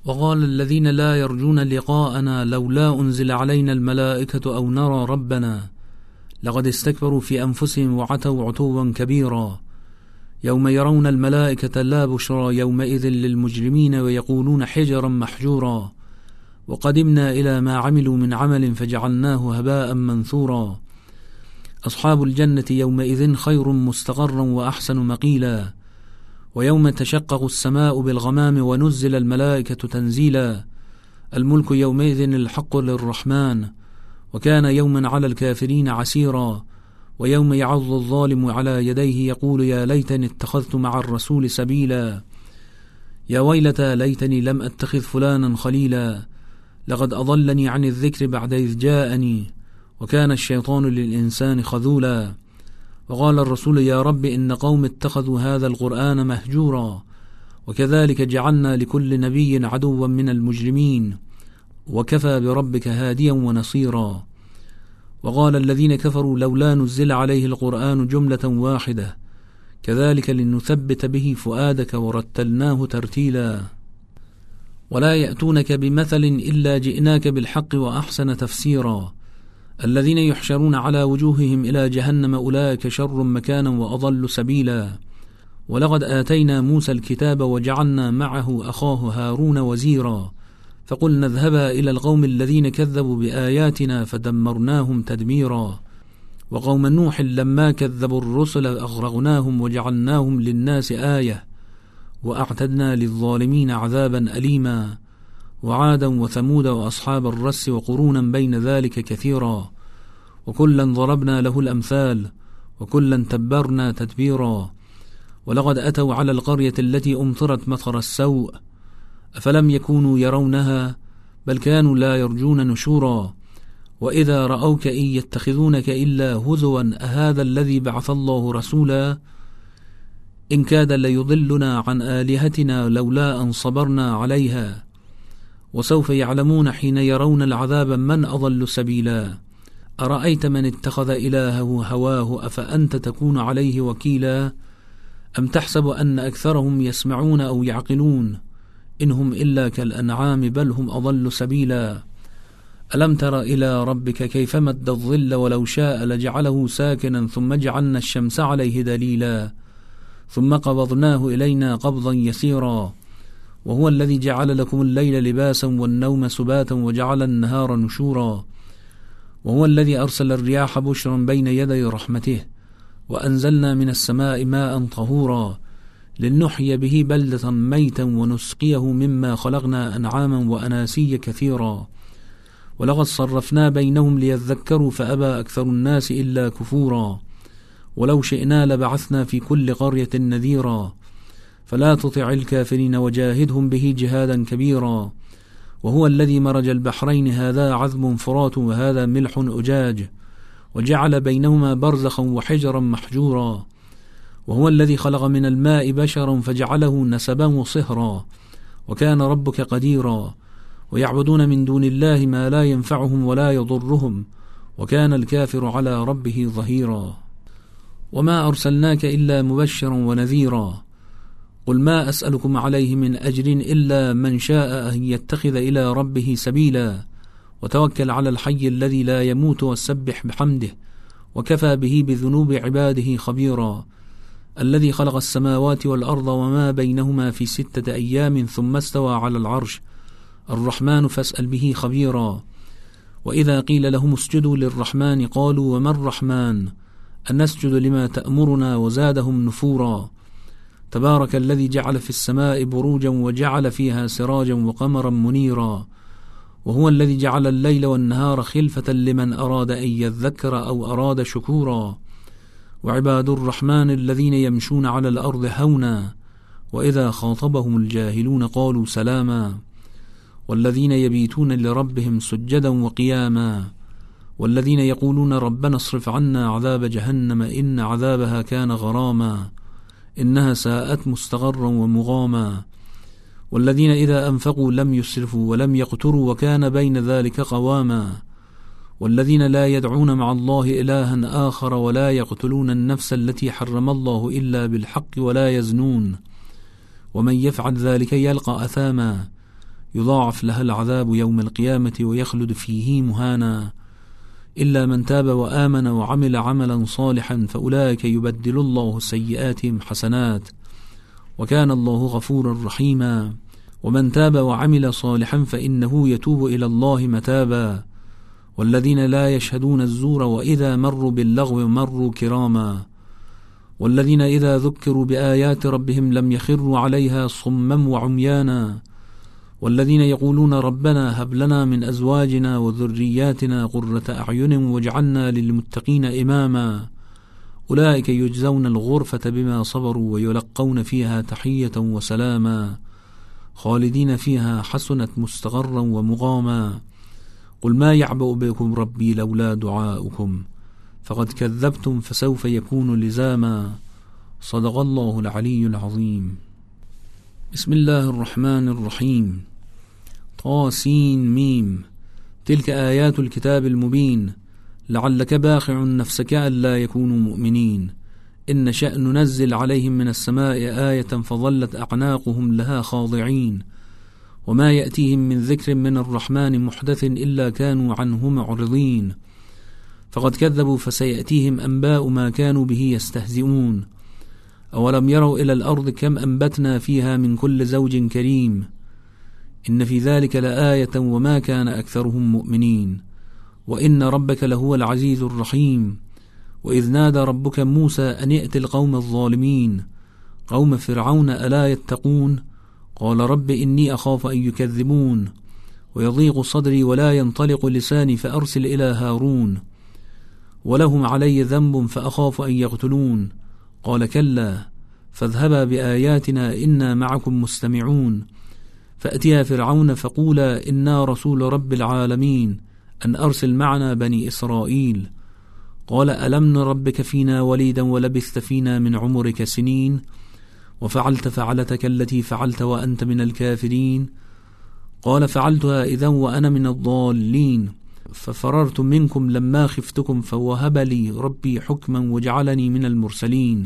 وقال الذين لا يرجون لقاءنا لولا أنزل علينا الملائكة أو نرى ربنا لقد استكبروا في أنفسهم وعتوا عتوا كبيرا يوم يرون الملائكة لا بشرى يومئذ للمجرمين ويقولون حجرا محجورا وقدمنا إلى ما عملوا من عمل فجعلناه هباء منثورا أصحاب الجنة يومئذ خير مستقرا وأحسن مقيلا ويوم تشقق السماء بالغمام ونزل الملائكة تنزيلا الملك يومئذ الحق للرحمن وكان يوما على الكافرين عسيرا ويوم يعض الظالم على يديه يقول يا ليتني اتخذت مع الرسول سبيلا يا ويلتى ليتني لم أتخذ فلانا خليلا لقد أضلني عن الذكر بعد إذ جاءني وكان الشيطان للإنسان خذولا وقال الرسول يا رب إن قوم اتخذوا هذا القرآن مهجورا وكذلك جعلنا لكل نبي عدوا من المجرمين وكفى بربك هاديا ونصيرا وقال الذين كفروا لولا نزل عليه القرآن جملة واحدة كذلك لنثبت به فؤادك ورتلناه ترتيلا ولا يأتونك بمثل إلا جئناك بالحق وأحسن تفسيرا الذين يحشرون على وجوههم إلى جهنم أولئك شر مكانا وأضل سبيلا ولقد آتينا موسى الكتاب وجعلنا معه أخاه هارون وزيرا فقلنا اذهبا إلى القوم الذين كذبوا بآياتنا فدمرناهم تدميرا وقوم نوح لما كذبوا الرسل أغرقناهم وجعلناهم للناس آية وأعتدنا للظالمين عذابا أليما وعادا وثمود وأصحاب الرس وقرونا بين ذلك كثيرا وكلا ضربنا له الأمثال وكلا تبرنا تتبيرا ولقد أتوا على القرية التي أمطرت مطر السوء أفلم يكونوا يرونها بل كانوا لا يرجون نشورا وإذا رأوك إن يتخذونك إلا هزوا أهذا الذي بعث الله رسولا إن كاد ليضلنا عن آلهتنا لولا أن صبرنا عليها وسوف يعلمون حين يرون العذاب من أضل سبيلا أرأيت من اتخذ إلهه هواه أفأنت تكون عليه وكيلا أم تحسب أن أكثرهم يسمعون أو يعقلون إنهم إلا كالأنعام بل هم أضل سبيلا ألم تر إلى ربك كيف مد الظل ولو شاء لجعله ساكنا ثم جعلنا الشمس عليه دليلا ثم قبضناه إلينا قبضا يسيرا وهو الذي جعل لكم الليل لباسا والنوم سباتا وجعل النهار نشورا وهو الذي أرسل الرياح بشرا بين يدي رحمته وأنزلنا من السماء ماء طهورا لنحيي به بلدة ميتا ونسقيه مما خلقنا أنعاما وأناسيا كثيرا ولقد صرفنا بينهم ليذكروا فأبى أكثر الناس إلا كفورا ولو شئنا لبعثنا في كل قرية نذيرا فلا تطع الكافرين وجاهدهم به جهادا كبيرا وهو الذي مرج البحرين هذا عذب فرات وهذا ملح أجاج وجعل بينهما برزخا وحجرا محجورا وهو الذي خلق من الماء بشرا فجعله نسبا وصهرا وكان ربك قديرا ويعبدون من دون الله ما لا ينفعهم ولا يضرهم وكان الكافر على ربه ظهيرا وما أرسلناك إلا مبشرا ونذيرا قل ما أسألكم عليه من أجر إلا من شاء أن يتخذ إلى ربه سبيلا وتوكل على الحي الذي لا يموت وسبح بحمده وكفى به بذنوب عباده خبيرا الذي خلق السماوات والأرض وما بينهما في 6 أيام ثم استوى على العرش الرحمن فاسأل به خبيرا وإذا قيل لهم اسجدوا للرحمن قالوا وما الرحمن أنسجد لما تأمرنا وزادهم نفورا تبارك الذي جعل في السماء بروجا وجعل فيها سراجا وقمرا منيرا وهو الذي جعل الليل والنهار خلفة لمن أراد أن يذكر أو أراد شكورا وعباد الرحمن الذين يمشون على الأرض هونا وإذا خاطبهم الجاهلون قالوا سلاما والذين يبيتون لربهم سجدا وقياما والذين يقولون ربنا اصرف عنا عذاب جهنم إن عذابها كان غراما إنها ساءت مستقرا ومقاما والذين إذا أنفقوا لم يسرفوا ولم يقتروا وكان بين ذلك قواما والذين لا يدعون مع الله إلها آخر ولا يقتلون النفس التي حرم الله إلا بالحق ولا يزنون ومن يفعل ذلك يلقى أثاما يضاعف لها العذاب يوم القيامة ويخلد فيه مهانا، إلا من تاب وآمن وعمل عملا صالحا فأولئك يبدل الله سيئاتهم حسنات، وكان الله غفورا رحيما. ومن تاب وعمل صالحا فإنه يتوب إلى الله متابا، والذين لا يشهدون الزور وإذا مروا باللغو مروا كراما، والذين إذا ذكروا بآيات ربهم لم يخروا عليها صما وعميانا، والذين يقولون ربنا هب لنا من أزواجنا وذرياتنا قرة أعين واجعلنا للمتقين إماما، أولئك يجزون الغرفة بما صبروا ويلقون فيها تحية وسلاما، خالدين فيها حسنت مستقرا ومقاما. قل ما يعبأ بكم ربي لولا دعاؤكم فقد كذبتم فسوف يكون لزاما. صدق الله العلي العظيم. بسم الله الرحمن الرحيم. طاسين ميم. تلك آيات الكتاب المبين، لعلك باخع نفسك ألا يكونوا مؤمنين، إن شأن ننزل عليهم من السماء آية فظلت أعناقهم لها خاضعين، وما يأتيهم من ذكر من الرحمن محدث إلا كانوا عنه معرضين، فقد كذبوا فسيأتيهم أنباء ما كانوا به يستهزئون. أولم يروا إلى الأرض كم أنبتنا فيها من كل زوج كريم، إن في ذلك لآية وما كان أكثرهم مؤمنين، وإن ربك لهو العزيز الرحيم. وإذ نادى ربك موسى أن ائت القوم الظالمين قوم فرعون ألا يتقون، قال رب إني أخاف أن يكذبون ويضيق صدري ولا ينطلق لساني فأرسل إلى هارون ولهم علي ذنب فأخاف أن يقتلون، قال كلا فاذهبا بآياتنا إنا معكم مستمعون، فأتيا فرعون فقولا إنا رسول رب العالمين أن أرسل معنا بني إسرائيل، قال ألم نربك فينا وليدا ولبثت فينا من عمرك سنين، وفعلت فعلتك التي فعلت وأنت من الكافرين، قال فعلتها إذن وأنا من الضالين، ففررت منكم لما خفتكم فوهب لي ربي حكما وجعلني من المرسلين،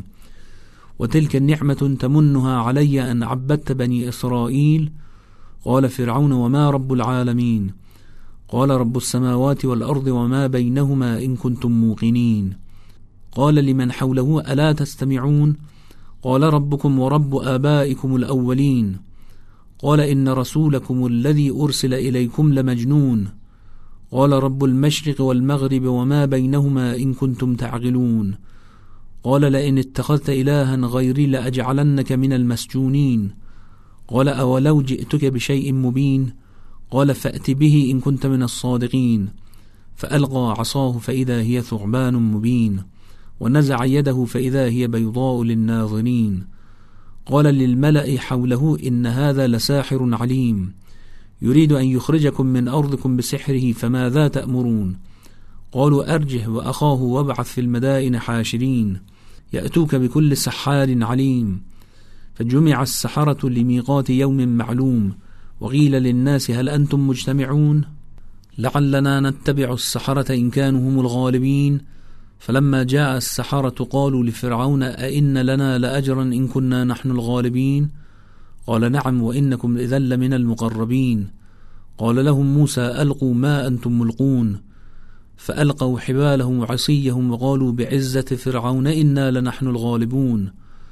وتلك النعمة تمنها علي أن عبدت بني إسرائيل، قال فرعون وما رب العالمين، قال رب السماوات والأرض وما بينهما إن كنتم موقنين، قال لمن حوله ألا تستمعون، قال ربكم ورب آبائكم الأولين، قال إن رسولكم الذي أرسل إليكم لمجنون، قال رب المشرق والمغرب وما بينهما إن كنتم تعقلون، قال لئن اتخذت إلها غيري لأجعلنك من المسجونين، قال أولو جئتك بشيء مبين، قال فأت به إن كنت من الصادقين، فألقى عصاه فإذا هي ثعبان مبين، ونزع يده فإذا هي بيضاء للناظرين، قال للملأ حوله إن هذا لساحر عليم، يريد أن يخرجكم من أرضكم بسحره فماذا تأمرون، قالوا أرجه وأخاه وابعث في المدائن حاشرين يأتوك بكل سحار عليم، فجمع السحرة لميقات يوم معلوم، وقيل للناس هل أنتم مجتمعون لعلنا نتبع السحرة إن كانوا هم الغالبين، فلما جاء السحرة قالوا لفرعون أئن لنا لأجرا إن كنا نحن الغالبين، قال نعم وإنكم إذا لمن المقربين، قال لهم موسى ألقوا ما أنتم ملقون، فألقوا حبالهم وعصيهم وقالوا بعزة فرعون إنا لنحن الغالبون،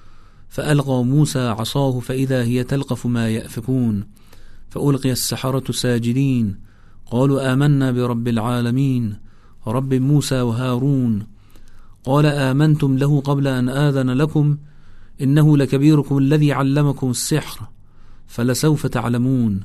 فألقى موسى عصاه فإذا هي تلقف ما يأفكون، فألقي السحرة ساجدين قالوا آمنا برب العالمين رب موسى وهارون، قال آمنتم له قبل أن آذن لكم إنه لكبيركم الذي علمكم السحر فلسوف تعلمون،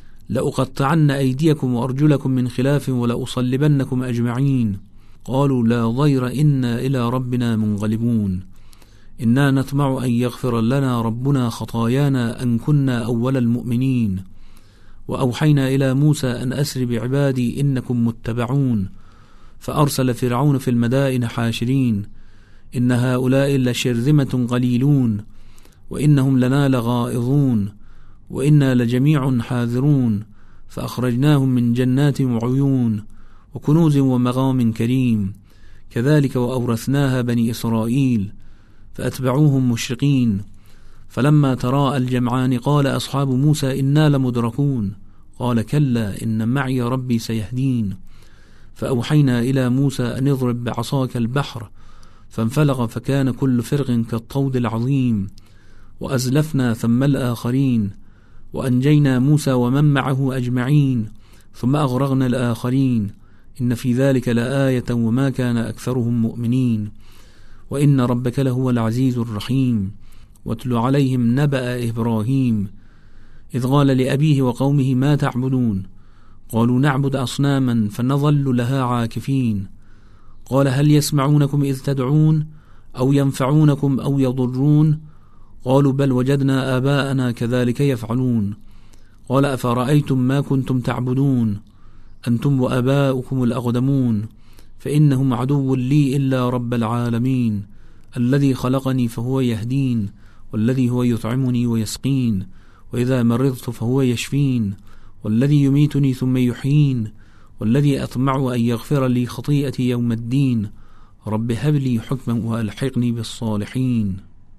لأقطعن أيديكم وأرجلكم من خلاف ولأصلبنكم أجمعين، قالوا لا ضير إنا إلى ربنا منقلبون، إنا نطمع أن يغفر لنا ربنا خطايانا أن كنا أول المؤمنين، وأوحينا إلى موسى أن أسر بعبادي إنكم متبعون، فأرسل فرعون في المدائن حاشرين إن هؤلاء لشرذمة قليلون وإنهم لنا لغائظون وإنا لجميع حاذرون، فأخرجناهم من جنات وعيون وكنوز ومقام كريم، كذلك وأورثناها بني إسرائيل فأتبعوهم مشرقين، فلما تراءى الجمعان قال أصحاب موسى إنا لمدركون، قال كلا إن معي ربي سيهدين. فأوحينا إلى موسى أن اضرب بعصاك البحر فانفلق فكان كل فرق كالطود العظيم. وأزلفنا ثم الآخرين وأنجينا موسى ومن معه أجمعين ثم أغرقنا الآخرين إن في ذلك لآية وما كان أكثرهم مؤمنين وإن ربك لهو العزيز الرحيم. واتل عليهم نبأ إبراهيم إذ قال لأبيه وقومه ما تعبدون قالوا نعبد أصناما فنظل لها عاكفين. قال هل يسمعونكم إذ تدعون أو ينفعونكم أو يضرون قالوا بل وجدنا آباءنا كذلك يفعلون. قال أفرأيتم ما كنتم تعبدون أنتم وآباؤكم الأقدمون فإنهم عدو لي إلا رب العالمين الذي خلقني فهو يهدين والذي هو يطعمني ويسقين وإذا مرضت فهو يشفين والذي يميتني ثم يحيين والذي أطمع أن يغفر لي خطيئتي يوم الدين رب هب لي حكما وألحقني بالصالحين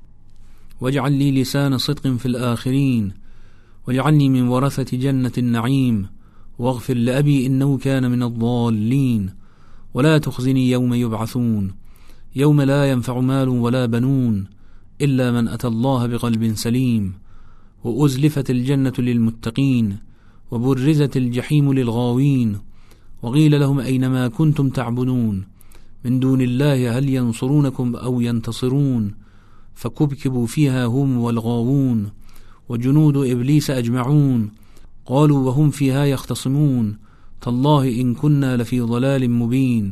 واجعل لي لسان صدق في الآخرين واجعلني من ورثة جنة النعيم واغفر لأبي إنه كان من الضالين ولا تخزني يوم يبعثون يوم لا ينفع مال ولا بنون إلا من أتى الله بقلب سليم وأزلفت الجنة للمتقين وبرزت الجحيم للغاوين وقيل لهم أينما كنتم تعبدون من دون الله هل ينصرونكم أو ينتصرون فكبكبوا فيها هم والغاوون وجنود إبليس أجمعون قالوا وهم فيها يختصمون تالله إن كنا لفي ضلال مبين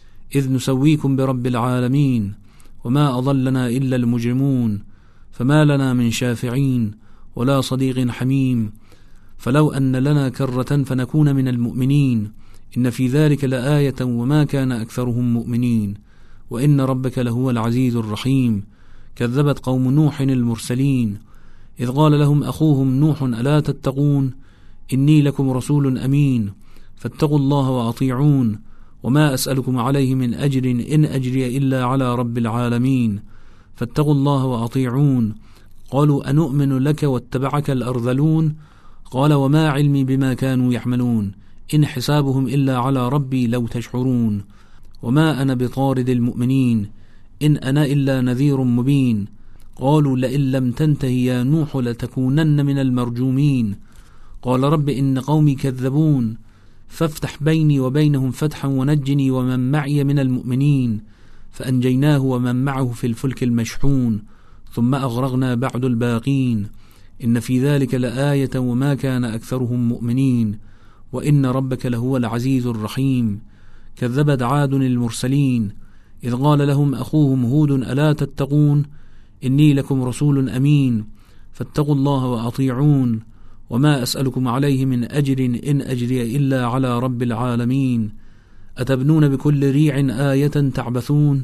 إذ نسويكم برب العالمين وما أضلنا إلا المجرمون فما لنا من شافعين ولا صديق حميم فلو أن لنا كرة فنكون من المؤمنين إن في ذلك لآية وما كان أكثرهم مؤمنين وإن ربك لهو العزيز الرحيم. كذبت قوم نوح المرسلين إذ قال لهم أخوهم نوح ألا تتقون إني لكم رسول أمين فاتقوا الله وأطيعون وما أسألكم عليه من أجر إن أجري إلا على رب العالمين فاتقوا الله وأطيعون. قالوا أنؤمن لك واتبعك الأرذلون قال وما علمي بما كانوا يحملون إن حسابهم إلا على ربي لو تشعرون وما أنا بطارد المؤمنين إن أنا إلا نذير مبين. قالوا لئن لم تنتهي يا نوح لتكونن من المرجومين قال رب إن قومي كذبون فافتح بيني وبينهم فتحا ونجني ومن معي من المؤمنين فأنجيناه ومن معه في الفلك المشحون ثم أغرقنا بعد الباقين إن في ذلك لآية وما كان أكثرهم مؤمنين وإن ربك لهو العزيز الرحيم. كذبت عاد المرسلين إذ قال لهم أخوهم هود ألا تتقون إني لكم رسول أمين فاتقوا الله وأطيعون وما أسألكم عليه من أجر إن أجري إلا على رب العالمين أتبنون بكل ريع آية تعبثون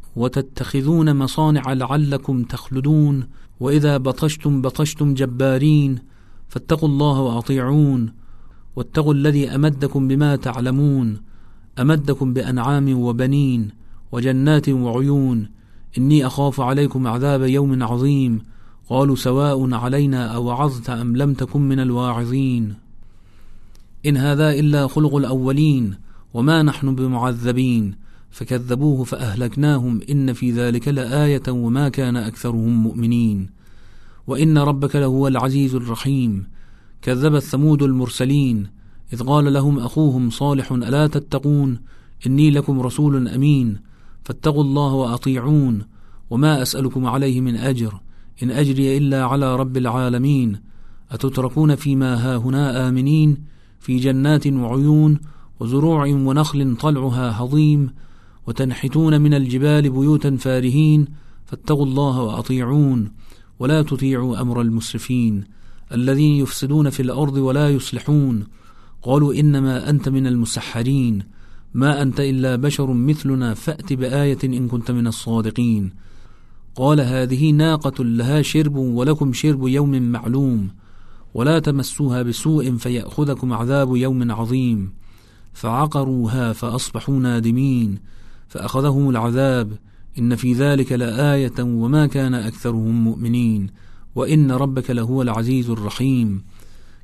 وتتخذون مصانع لعلكم تخلدون وإذا بطشتم بطشتم جبارين فاتقوا الله وأطيعون واتقوا الذي أمدكم بما تعلمون أمدكم بأنعام وبنين وجنات وعيون إني أخاف عليكم عذاب يوم عظيم قالوا سواء علينا أوعظت أم لم تكن من الواعظين إن هذا إلا خلق الأولين وما نحن بمعذبين فكذبوه فأهلكناهم إن في ذلك لآية وما كان أكثرهم مؤمنين وإن ربك لهو العزيز الرحيم. كذبت ثمود المرسلين إذ قال لهم أخوهم صالح ألا تتقون إني لكم رسول أمين فاتقوا الله وأطيعون وما أسألكم عليه من أجر إن أجري إلا على رب العالمين أتتركون فيما هاهنا آمنين في جنات وعيون وزروع ونخل طلعها هضيم وتنحتون من الجبال بيوتا فارهين فاتقوا الله وأطيعون ولا تطيعوا أمر المسرفين الذين يفسدون في الأرض ولا يصلحون. قالوا إنما أنت من المسحرين ما أنت إلا بشر مثلنا فأت بآية إن كنت من الصادقين. قال هذه ناقة لها شرب ولكم شرب يوم معلوم ولا تمسوها بسوء فيأخذكم عذاب يوم عظيم فعقروها فأصبحوا نادمين فأخذهم العذاب إن في ذلك لآية وما كان أكثرهم مؤمنين وإن ربك لهو العزيز الرحيم.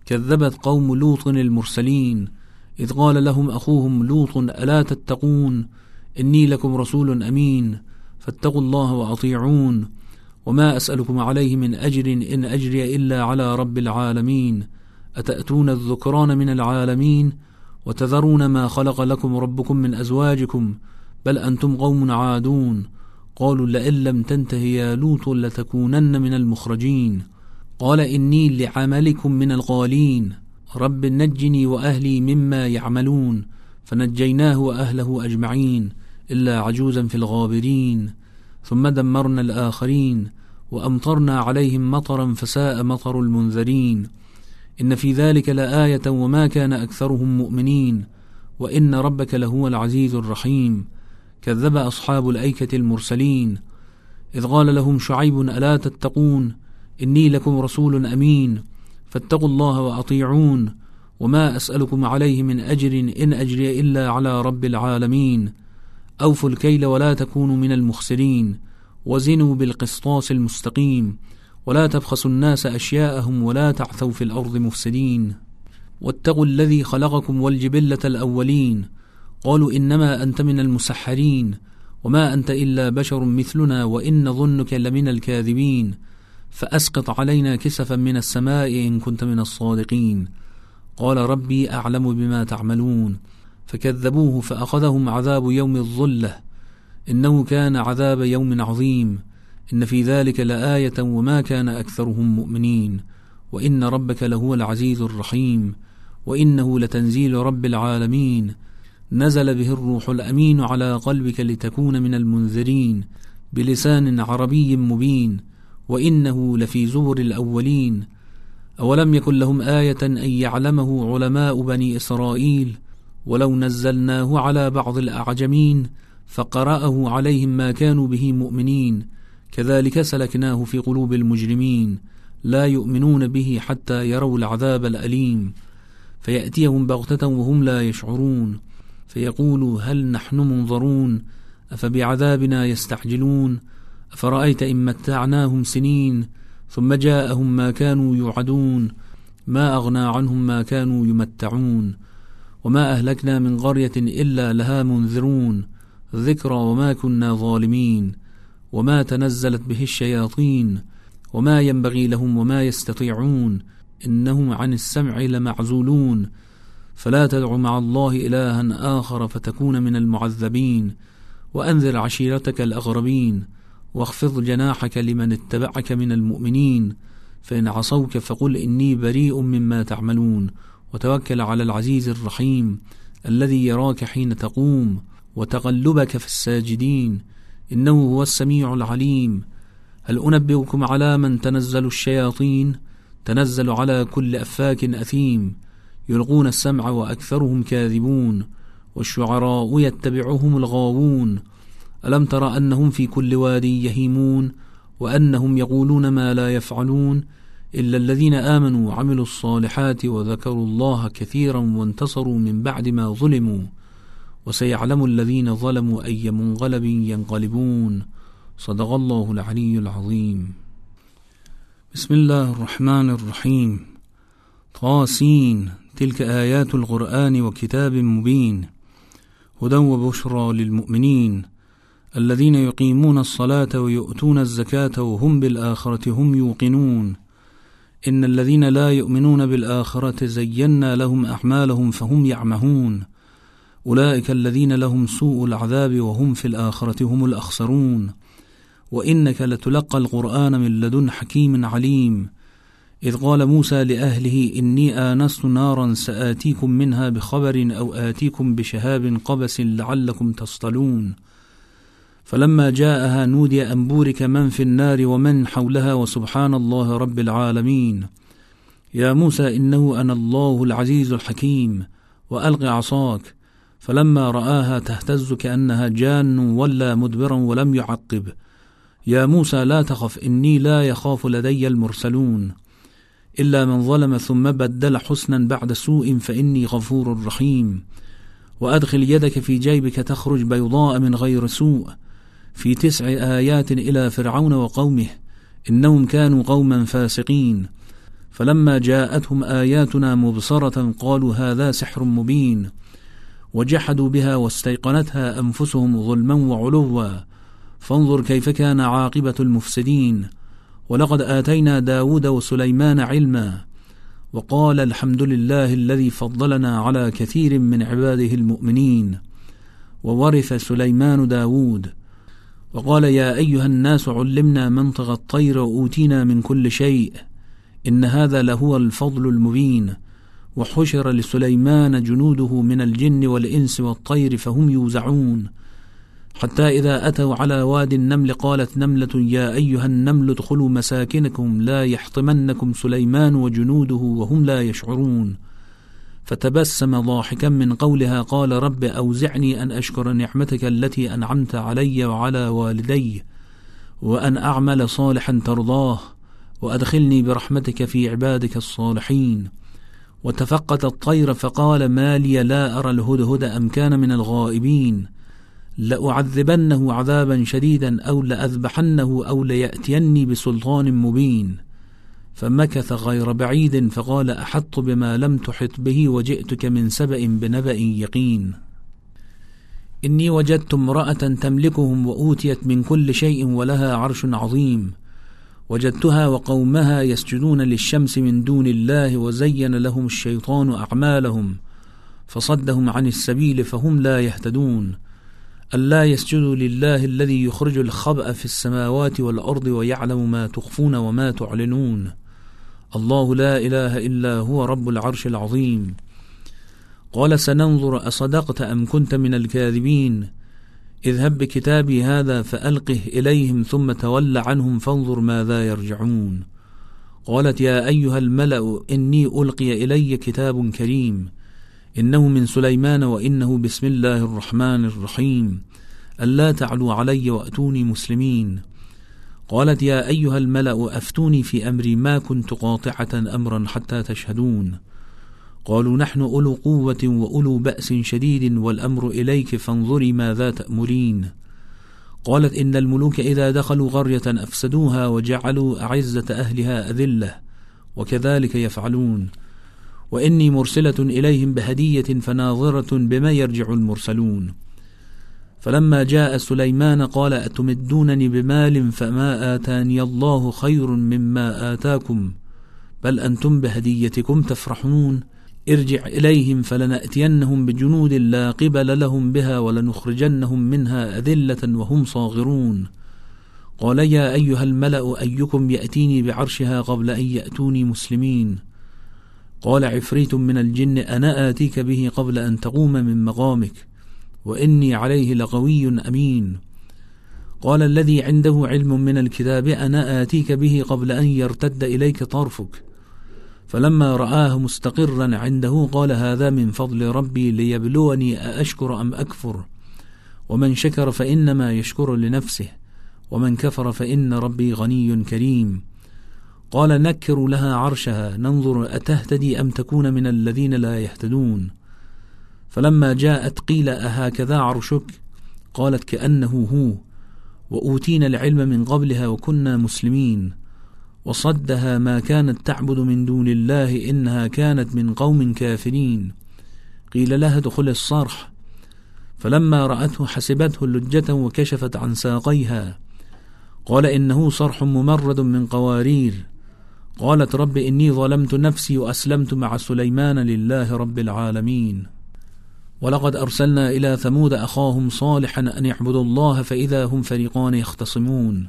كذبت قوم لوط المرسلين إذ قال لهم أخوهم لوط ألا تتقون إني لكم رسول أمين فاتقوا الله وأطيعون وما أسألكم عليه من أجر إن أجري إلا على رب العالمين أتأتون الذكران من العالمين وتذرون ما خلق لكم ربكم من أزواجكم بل أنتم قوم عادون قالوا لئن لم تنته يا لوط لتكونن من المخرجين قال إني لعملكم من القالين رب نجني وأهلي مما يعملون فنجيناه وأهله أجمعين إلا عجوزا في الغابرين ثم دمرنا الآخرين وأمطرنا عليهم مطرا فساء مطر المنذرين إن في ذلك لآية وما كان أكثرهم مؤمنين وإن ربك لهو العزيز الرحيم كذب أصحاب الأيكة المرسلين إذ قال لهم شعيب ألا تتقون إني لكم رسول أمين فاتقوا الله وأطيعون وما أسألكم عليه من أجر إن أجري إلا على رب العالمين أوفوا الكيل ولا تكونوا من المخسرين وزنوا بالقسطاس المستقيم ولا تبخسوا الناس أشياءهم ولا تعثوا في الأرض مفسدين واتقوا الذي خلقكم والجبلة الأولين قالوا إنما أنت من المسحرين وما أنت إلا بشر مثلنا وإن ظنك لمن الكاذبين فأسقط علينا كسفا من السماء إن كنت من الصادقين قال ربي أعلم بما تعملون فكذبوه فأخذهم عذاب يوم الظلة إنه كان عذاب يوم عظيم إن في ذلك لآية وما كان أكثرهم مؤمنين وإن ربك لهو العزيز الرحيم وإنه لتنزيل رب العالمين نزل به الروح الأمين على قلبك لتكون من المنذرين بلسان عربي مبين وإنه لفي زبر الأولين أولم يكن لهم آية أن يعلمه علماء بني إسرائيل ولو نزلناه على بعض الأعجمين فقرأه عليهم ما كانوا به مؤمنين كذلك سلكناه في قلوب المجرمين لا يؤمنون به حتى يروا العذاب الأليم فيأتيهم بغتة وهم لا يشعرون فيقولوا هل نحن منظرون أفبعذابنا يستعجلون أفرأيت إن متعناهم سنين ثم جاءهم ما كانوا يوعدون ما أغنى عنهم ما كانوا يمتعون وما أهلكنا من قرية إلا لها منذرون ذكرى وما كنا ظالمين وما تنزلت به الشياطين وما ينبغي لهم وما يستطيعون إنهم عن السمع لمعزولون فلا تدع مع الله إلها آخر فتكون من المعذبين وأنذر عشيرتك الأغربين واخفض جناحك لمن اتبعك من المؤمنين فإن عصوك فقل إني بريء مما تعملون وتوكل على العزيز الرحيم الذي يراك حين تقوم وتقلبك في الساجدين إنه هو السميع العليم هل أنبئكم على من تنزل الشياطين تنزل على كل أفاك أثيم يلقون السمع وأكثرهم كاذبون والشعراء يتبعهم الغاوون ألم تر أنهم في كل وادي يهيمون وأنهم يقولون ما لا يفعلون إلا الذين آمنوا وعملوا الصالحات وذكروا الله كثيرا وانتصروا من بعد ما ظلموا وسيعلم الذين ظلموا أي منقلب ينقلبون صدق الله العلي العظيم. بسم الله الرحمن الرحيم. طاسين تلك آيات القرآن وكتاب مبين هدى وبشرى للمؤمنين الذين يقيمون الصلاة ويؤتون الزكاة وهم بالآخرة هم يوقنون إن الذين لا يؤمنون بالآخرة زينا لهم أعمالهم فهم يعمهون أولئك الذين لهم سوء العذاب وهم في الآخرة هم الأخسرون وإنك لتلقى القرآن من لدن حكيم عليم إذ قال موسى لأهله إني آنست نارا سآتيكم منها بخبر أو آتيكم بشهاب قبس لعلكم تصطلون فلما جاءها نودي أن بورك من في النار ومن حولها وسبحان الله رب العالمين يا موسى إنه أنا الله العزيز الحكيم وألق عصاك فلما رآها تهتز كأنها جان ولا مدبرا ولم يعقب يا موسى لا تخف إني لا يخاف لدي المرسلون إلا من ظلم ثم بدل حسنا بعد سوء فإني غفور رحيم وأدخل يدك في جيبك تخرج بيضاء من غير سوء في 9 آيات إلى فرعون وقومه إنهم كانوا قوما فاسقين فلما جاءتهم آياتنا مبصرة قالوا هذا سحر مبين وجحدوا بها واستيقنتها أنفسهم ظلما وعلوا فانظر كيف كان عاقبة المفسدين. ولقد آتينا داود وسليمان علما وقال الحمد لله الذي فضلنا على كثير من عباده المؤمنين. وورث سليمان داود وقال يا أيها الناس علمنا منطق الطير وأوتينا من كل شيء إن هذا لهو الفضل المبين. وحشر لسليمان جنوده من الجن والإنس والطير فهم يوزعون حتى إذا أتوا على وادي النمل قالت نملة يا أيها النمل ادخلوا مساكنكم لا يحطمنكم سليمان وجنوده وهم لا يشعرون. فتبسم ضاحكا من قولها قال رب أوزعني أن أشكر نعمتك التي أنعمت علي وعلى والدي وأن أعمل صالحا ترضاه وأدخلني برحمتك في عبادك الصالحين. وتفقد الطير فقال ما لي لا أرى الهدهد أم كان من الغائبين لأعذبنه عذابا شديدا أو لأذبحنه أو ليأتيني بسلطان مبين. فمكث غير بعيد فقال أحط بما لم تحط به وجئتك من سبأ بنبأ يقين. إني وجدت امرأة تملكهم وأوتيت من كل شيء ولها عرش عظيم وجدتها وقومها يسجدون للشمس من دون الله وزين لهم الشيطان أعمالهم فصدهم عن السبيل فهم لا يهتدون. ألا يسجدوا لله الذي يخرج الخبأ في السماوات والأرض ويعلم ما تخفون وما تعلنون الله لا إله إلا هو رب العرش العظيم. قال سننظر أصدقت أم كنت من الكاذبين اذهب بكتابي هذا فألقه إليهم ثم تول عنهم فانظر ماذا يرجعون. قالت يا أيها الملأ إني ألقي إلي كتاب كريم إنه من سليمان وإنه بسم الله الرحمن الرحيم ألا تعلوا علي وأتوني مسلمين. قالت يا أيها الملأ أفتوني في أمري ما كنت قاطعة أمرا حتى تشهدون. قالوا نحن أولو قوة وأولو بأس شديد والأمر إليك فانظري ماذا تأمرين. قالت إن الملوك إذا دخلوا قرية أفسدوها وجعلوا أعزة أهلها أذلة وكذلك يفعلون. وإني مرسلة إليهم بهدية فناظرة بما يرجع المرسلون. فلما جاء سليمان قال أتمدونني بمال فما آتاني الله خير مما آتاكم بل أنتم بهديتكم تفرحون. ارجع إليهم فلنأتينهم بجنود لا قبل لهم بها ولنخرجنهم منها أذلة وهم صاغرون. قال يا أيها الملأ أيكم يأتيني بعرشها قبل أن يأتوني مسلمين. قال عفريت من الجن أنا آتيك به قبل أن تقوم من مقامك وإني عليه لقوي أمين. قال الذي عنده علم من الكتاب أنا آتيك به قبل أن يرتد إليك طرفك. فلما رآه مستقرا عنده قال هذا من فضل ربي ليبلوني أأشكر أم أكفر ومن شكر فإنما يشكر لنفسه ومن كفر فإن ربي غني كريم. قال نكروا لها عرشها ننظر أتهتدي أم تكون من الذين لا يهتدون. فلما جاءت قيل أهكذا عرشك قالت كأنه هو وأوتينا العلم من قبلها وكنا مسلمين. وصدها ما كانت تعبد من دون الله إنها كانت من قوم كافرين. قيل لها ادخل الصرح فلما رأته حسبته لجة وكشفت عن ساقيها. قال إنه صرح ممرد من قوارير. قالت رب إني ظلمت نفسي وأسلمت مع سليمان لله رب العالمين. ولقد أرسلنا إلى ثمود أخاهم صالحا أن يعبدوا الله فإذا هم فريقان يختصمون.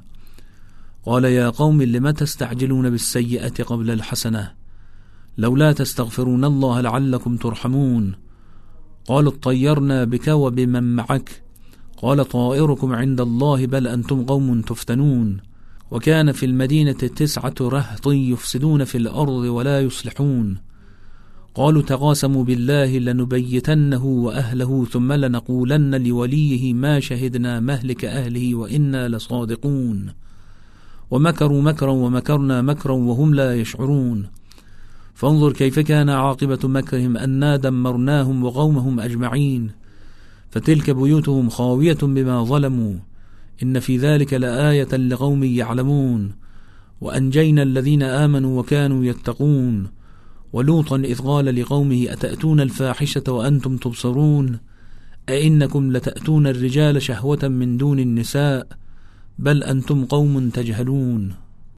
قال يا قوم لم تستعجلون بالسيئة قبل الحسنة لولا تستغفرون الله لعلكم ترحمون. قالوا اطيرنا بك وبمن معك قال طائركم عند الله بل أنتم قوم تفتنون. وكان في المدينة 9 رهط يفسدون في الأرض ولا يصلحون. قالوا تقاسموا بالله لنبيتنه وأهله ثم لنقولن لوليه ما شهدنا مهلك أهله وإنا لصادقون. ومكروا مكرا ومكرنا مكرا وهم لا يشعرون. فانظر كيف كان عاقبة مكرهم أنا دمرناهم وقومهم أجمعين فتلك بيوتهم خاوية بما ظلموا إن في ذلك لآية لقوم يعلمون. وأنجينا الذين آمنوا وكانوا يتقون ولوطا إذ قال لقومه أتأتون الفاحشة وأنتم تبصرون أئنكم لتأتون الرجال شهوة من دون النساء بل أنتم قوم تجهلون